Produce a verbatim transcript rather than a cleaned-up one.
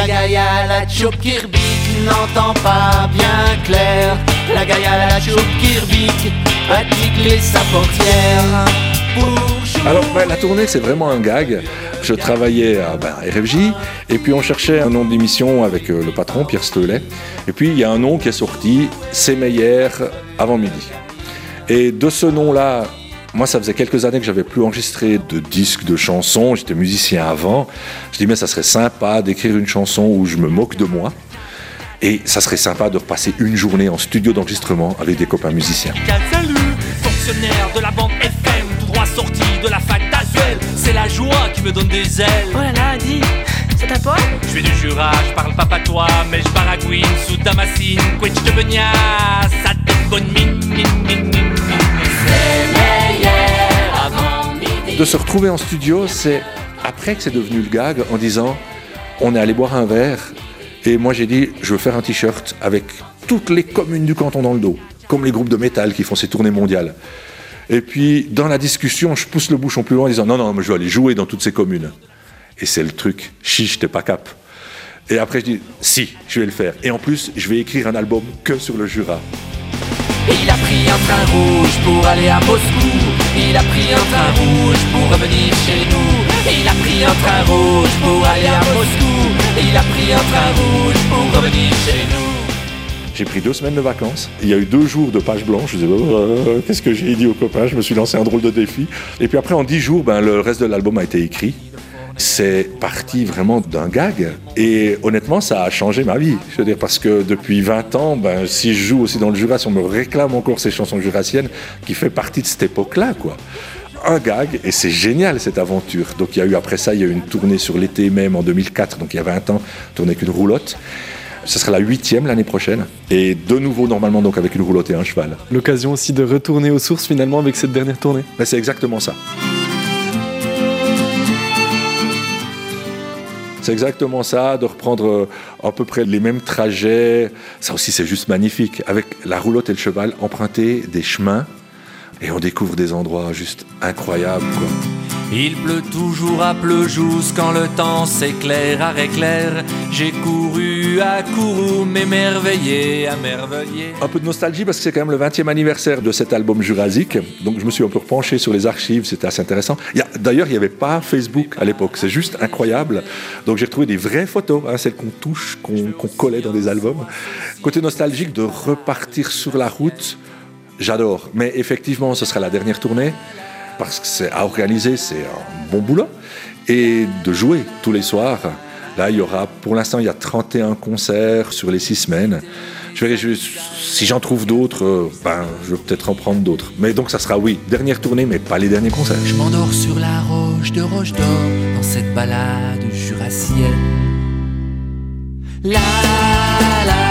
La gaïa, la choupe kirbic n'entend pas bien clair. La gaïa, la choupe kirbic a-t-il sa portière pour... Alors ben, la tournée c'est vraiment un gag. Je travaillais à ben, R F J et puis on cherchait un nom d'émission avec euh, le patron Pierre Steulet. Et puis il y a un nom qui est sorti, C'est Meyer avant midi. Et de ce nom-là, moi ça faisait quelques années que j'avais plus enregistré de disques, de chansons. J'étais musicien avant. Je dis mais ça serait sympa d'écrire une chanson où je me moque de moi. Et ça serait sympa de repasser une journée en studio d'enregistrement avec des copains musiciens. Salut, fonctionnaire de la banque F M, tout droit sorti de la fac d'Asvel. C'est la joie qui me donne des ailes. Oh là là, dis, c'est à toi? Je suis du Jura, je parle pas patois, mais je baragouine sous Damascine. Quetch de Benia, ça te bonne mine, mine, mine, mine, mine. C'est meilleur avant midi. De se retrouver en studio, c'est après que c'est devenu le gag en disant on est allé boire un verre. Et moi j'ai dit, je veux faire un t-shirt avec toutes les communes du canton dans le dos, comme les groupes de métal qui font ces tournées mondiales. Et puis dans la discussion, je pousse le bouchon plus loin en disant, non, non, je veux aller jouer dans toutes ces communes. Et c'est le truc, chiche, t'es pas cap. Et après je dis, si, je vais le faire. Et en plus, je vais écrire un album que sur le Jura. Il a pris un train rouge pour aller à Moscou. Il a pris un train rouge pour revenir chez nous. Il a pris un train rouge pour aller à Moscou. Il a pris un train rouge pour revenir chez nous. J'ai pris deux semaines de vacances. Il y a eu deux jours de page blanche. Je disais, oh, euh, qu'est-ce que j'ai dit aux copains? Je me suis lancé un drôle de défi. Et puis après, en dix jours, ben, le reste de l'album a été écrit. C'est parti vraiment d'un gag. Et honnêtement, ça a changé ma vie. Je veux dire, parce que depuis vingt ans, ben, si je joue aussi dans le Jura, si on me réclame encore ces chansons jurassiennes, qui fait partie de cette époque-là, quoi. Un gag, et c'est génial cette aventure. Donc il y a eu après ça, il y a eu une tournée sur l'été même en deux mille quatre, donc il y a vingt ans, tournée qu'une roulotte. Ce sera la huitième l'année prochaine, et de nouveau normalement donc avec une roulotte et un cheval. L'occasion aussi de retourner aux sources finalement avec cette dernière tournée. Mais c'est exactement ça. C'est exactement ça, de reprendre à peu près les mêmes trajets. Ça aussi c'est juste magnifique. Avec la roulotte et le cheval, emprunter des chemins. Et on découvre des endroits juste incroyables, quoi. Il pleut toujours à Pleujous quand le temps s'éclaire à réclair. J'ai couru à Kourou, m'émerveiller à merveiller. Un peu de nostalgie parce que c'est quand même le vingtième anniversaire de cet album Jurassique. Donc je me suis un peu penché sur les archives, c'était assez intéressant. Il y a, d'ailleurs, il n'y avait pas Facebook à l'époque, c'est juste incroyable. Donc j'ai retrouvé des vraies photos, hein, celles qu'on touche, qu'on, qu'on collait dans des albums. Côté nostalgique, de repartir sur la route, j'adore. Mais effectivement, ce sera la dernière tournée. Parce que c'est à organiser, c'est un bon boulot. Et de jouer tous les soirs. Là, il y aura, pour l'instant, il y a trente et un concerts sur les six semaines. Je verrai, je, si j'en trouve d'autres, ben, je vais peut-être en prendre d'autres. Mais donc, ça sera, oui, dernière tournée, mais pas les derniers concerts. Je m'endors sur la roche de Roche d'Or, dans cette balade jurassienne. La, la,